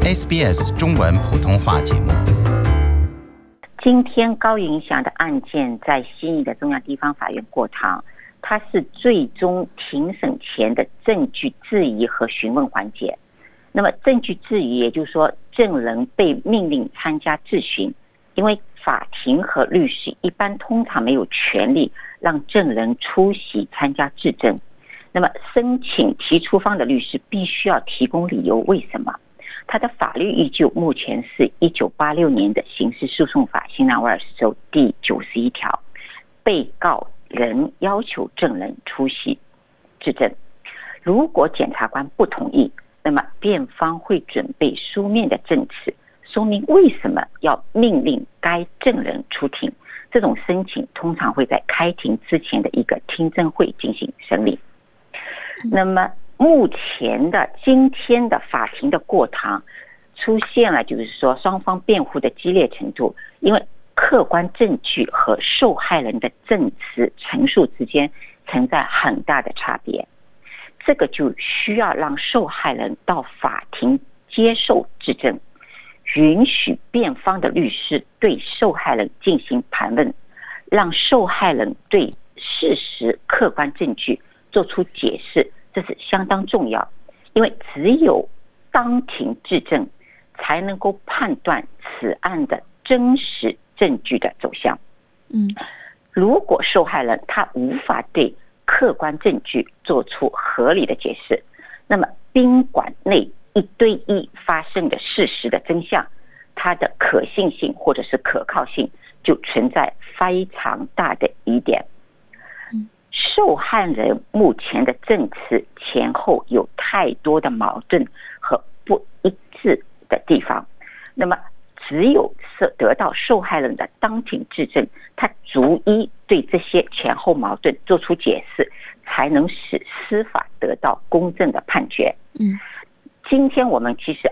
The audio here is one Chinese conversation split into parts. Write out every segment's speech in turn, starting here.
SBS 中文普通话节目。 今天高云翔的案件在悉尼的中央地方法院过堂，它是最终庭审前的证据质疑和询问环节。那么证据质疑，也就是说证人被命令参加质询，因为法庭和律师一般通常没有权利让证人出席参加质证。那么申请提出方的律师必须要提供理由，为什么？它的法律依据目前是1986年的刑事诉讼法新南威尔士州第91条，被告人要求证人出席质证，如果检察官不同意，那么辩方会准备书面的证词，说明为什么要命令该证人出庭。这种申请通常会在开庭之前的一个听证会进行审理。那么目前的今天的法庭的过堂出现了，就是说双方辩护的激烈程度，因为客观证据和受害人的证词陈述之间存在很大的差别，这个就需要让受害人到法庭接受质证，允许辩方的律师对受害人进行盘问，让受害人对事实客观证据做出解释，这是相当重要，因为只有当庭质证才能够判断此案的真实证据的走向。如果受害人他无法对客观证据做出合理的解释，那么宾馆内一对一发生的事实的真相，它的可信性或者是可靠性就存在非常大的疑点。受害人目前的证词前后有太多的矛盾和不一致的地方，那么只有得到受害人的当庭质证，他逐一对这些前后矛盾做出解释，才能使司法得到公正的判决。今天我们其实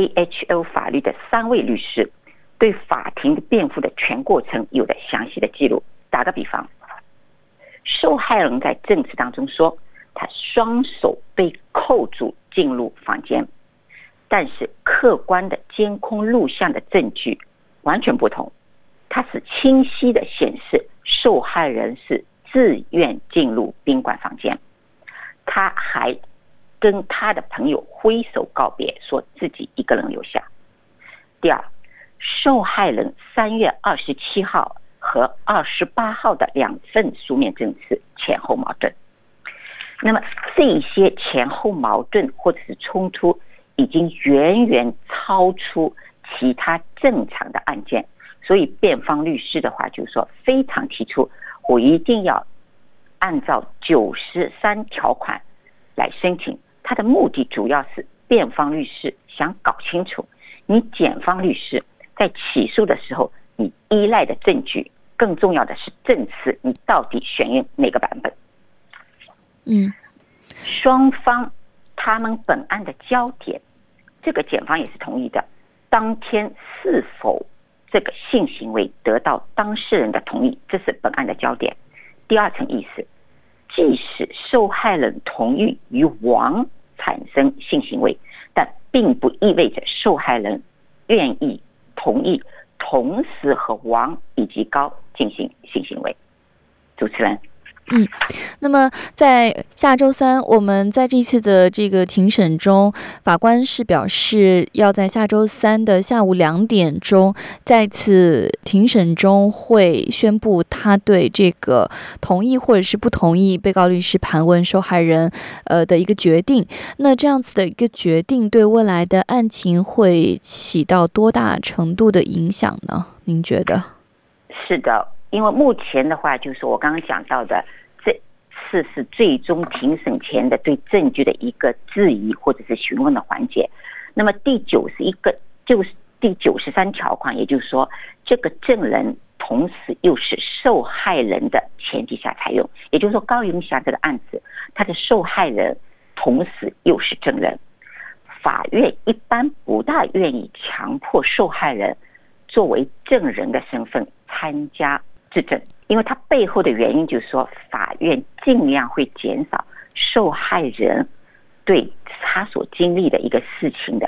AHO 法律的3位律师对法庭的辩护的全过程有着详细的记录。打个比方，受害人在证词当中说他双手被扣住进入房间，但是客观的监控录像的证据完全不同，它是清晰的显示受害人是自愿进入宾馆房间，他还跟他的朋友挥手告别，说自己一个人留下。第二，受害人3月27号和28号的2份书面证词前后矛盾，那么这些前后矛盾或者是冲突已经远远超出其他正常的案件，所以辩方律师的话就是说非常提出，我一定要按照93条款来申请。他的目的主要是辩方律师想搞清楚，你检方律师在起诉的时候你依赖的证据，更重要的是证词，你到底选用哪个版本。双方他们本案的焦点，这个检方也是同意的，当天是否这个性行为得到当事人的同意，这是本案的焦点。第二层意思，即使受害人同意与王产生性行为，但并不意味着受害人愿意同意同时和王以及高进行性行为。主持人。 那么在下周3，我们在这次的这个庭审中，法官是表示要在下周3的下午2点钟，在此庭审中会宣布他对这个同意或者是不同意被告律师盘问受害人的一个决定。那这样子的一个决定对未来的案情会起到多大程度的影响呢？您觉得？ 是的，因为目前的话就是我刚刚讲到的，这次是最终庭审前的对证据的一个质疑或者是询问的环节。那么第93条款，也就是说这个证人同时又是受害人的前提下采用，也就是说高云霞这个案子他的受害人同时又是证人，法院一般不大愿意强迫受害人作为证人的身份参加质证，因为它背后的原因就是说法院尽量会减少受害人对他所经历的一个事情的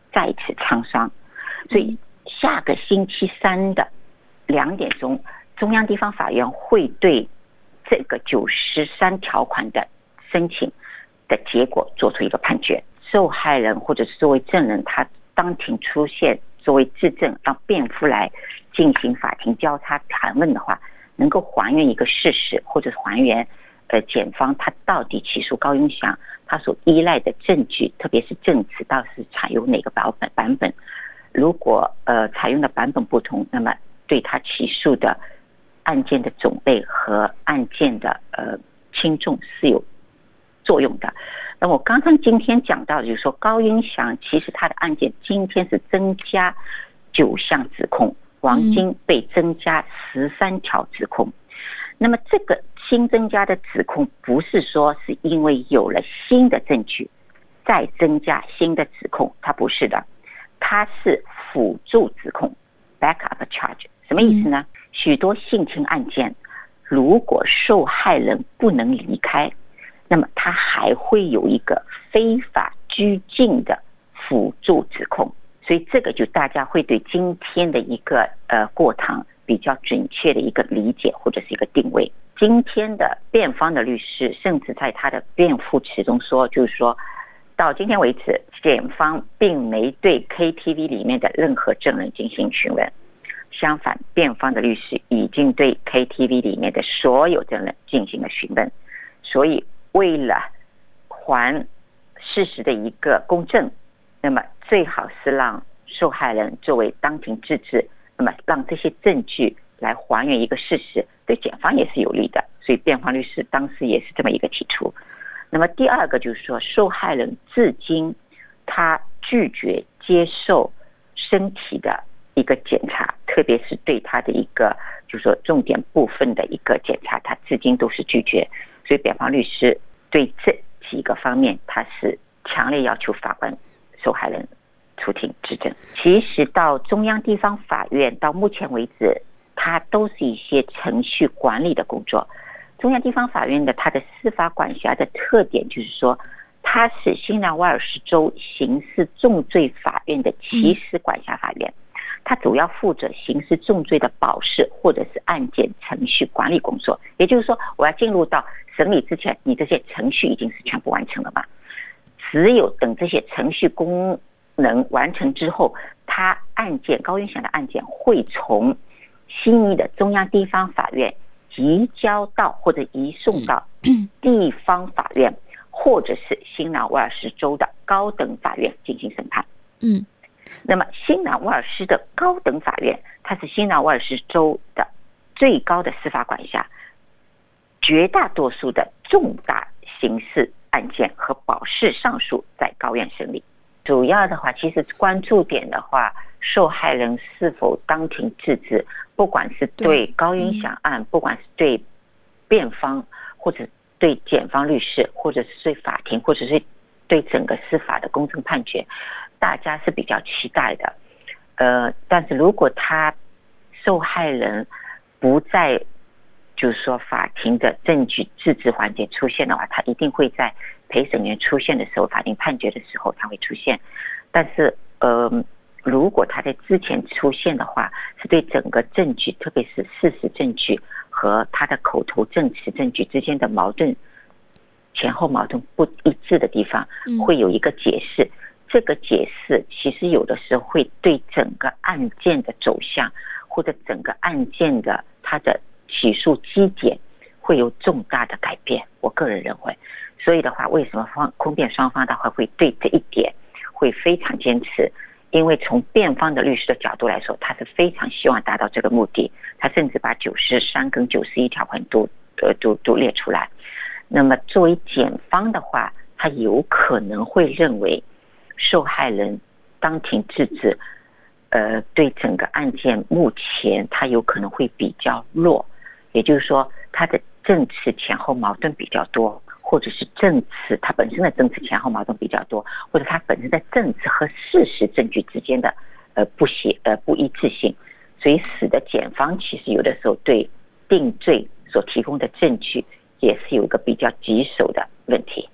再次沧桑。所以下个星期三的2点钟，中央地方法院会对这个93条款的申请的结果做出一个判决。受害人或者是作为证人，他当庭出现作为质证，让辩夫来进行法庭交叉盘问的话，能够还原一个事实，或者是还原检方他到底起诉高云翔他所依赖的证据，特别是证词到底是采用哪个版本。如果采用的版本不同，那么对他起诉的案件的种类和案件的轻重是有作用的。那我今天讲到的就是说，高云翔其实他的案件今天是增加9项指控，王晶被增加13条指控。那么这个新增加的指控不是说是因为有了新的证据再增加新的指控，它不是的，它是辅助指控 backup charge。 什么意思呢？许多性侵案件如果受害人不能离开，那么他还会有一个非法拘禁的辅助指控。所以这个就大家会对今天的一个过堂比较准确的一个理解或者是一个定位。今天的辩方的律师甚至在他的辩护词中说，就是说到今天为止，检方并没对 KTV 里面的任何证人进行询问，相反，辩方的律师已经对 KTV 里面的所有证人进行了询问。所以为了还事实的一个公正，那么最好是让受害人作为当庭质质，那么让这些证据来还原一个事实，对检方也是有利的。所以辩方律师当时也是这么一个提出。那么第二个就是说，受害人至今他拒绝接受身体的一个检查，特别是对他的一个就是说重点部分的一个检查，他至今都是拒绝。所以辩方律师对这几个方面，他是强烈要求法官受害人出庭质证。其实到中央地方法院到目前为止，它都是一些程序管理的工作。中央地方法院的它的司法管辖的特点就是说，它是新南威尔士州刑事重罪法院的起始管辖法院，它主要负责刑事重罪的保释或者是案件程序管理工作。也就是说，我要进入到审理之前，你这些程序已经是全部完成了嘛？只有等这些程序功能完成之后，他高云翔的案件会从悉尼的中央地方法院移交到或者移送到地方法院，或者是新南威尔士州的高等法院进行审判。那么新南威尔士的高等法院，它是新南威尔士州的最高的司法管辖，绝大多数的重大刑事案件和保释上诉在高院审理。主要的话，其实关注点的话，受害人是否当庭质质，不管是对高云翔案，不管是对辩方，或者对检方律师，或者是对法庭，或者是对整个司法的公正判决，大家是比较期待的。但是如果他受害人不在就是说法庭的证据质质环节出现的话，他一定会在陪审员出现的时候，法庭判决的时候他会出现。但是如果他在之前出现的话，是对整个证据，特别是事实证据和他的口头证词证据之间的矛盾，前后矛盾不一致的地方，会有一个解释。这个解释其实有的时候会对整个案件的走向，或者整个案件的它的起诉基点会有重大的改变，我个人认为。所以的话，为什么控辩双方的话会对这一点会非常坚持？因为从辩方的律师的角度来说，他是非常希望达到这个目的，他甚至把93跟91条款都列出来。那么作为检方的话，他有可能会认为受害人当庭质质，对整个案件目前他有可能会比较弱，也就是说他的证词前后矛盾比较多，或者是证词它本身的证词前后矛盾比较多，或者它本身的证词和事实证据之间的不一致性，所以使得检方其实有的时候对定罪所提供的证据也是有一个比较棘手的问题。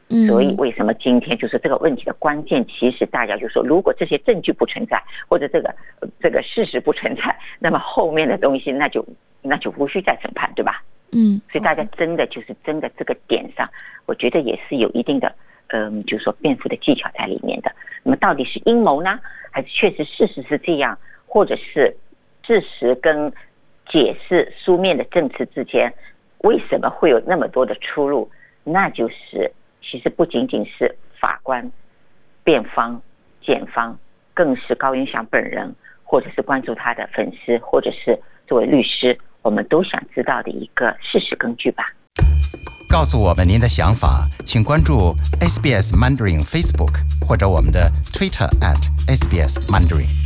所以为什么今天就是这个问题的关键，其实大家就说，如果这些证据不存在，或者这个事实不存在，那么后面的东西那就无需再审判，对吧？所以大家真的这个点上，我觉得也是有一定的就是说辩护的技巧在里面的。那么到底是阴谋呢，还是确实事实是这样，或者是事实跟解释书面的证词之间为什么会有那么多的出入？那就是其实不仅仅是法官、辩方、检方，更是高云翔本人，或者是关注他的粉丝，或者是作为律师，我们都想知道的一个事实根据吧。 告诉我们您的想法，请关注 SBS Mandarin Facebook 或者我们的 Twitter @SBS Mandarin。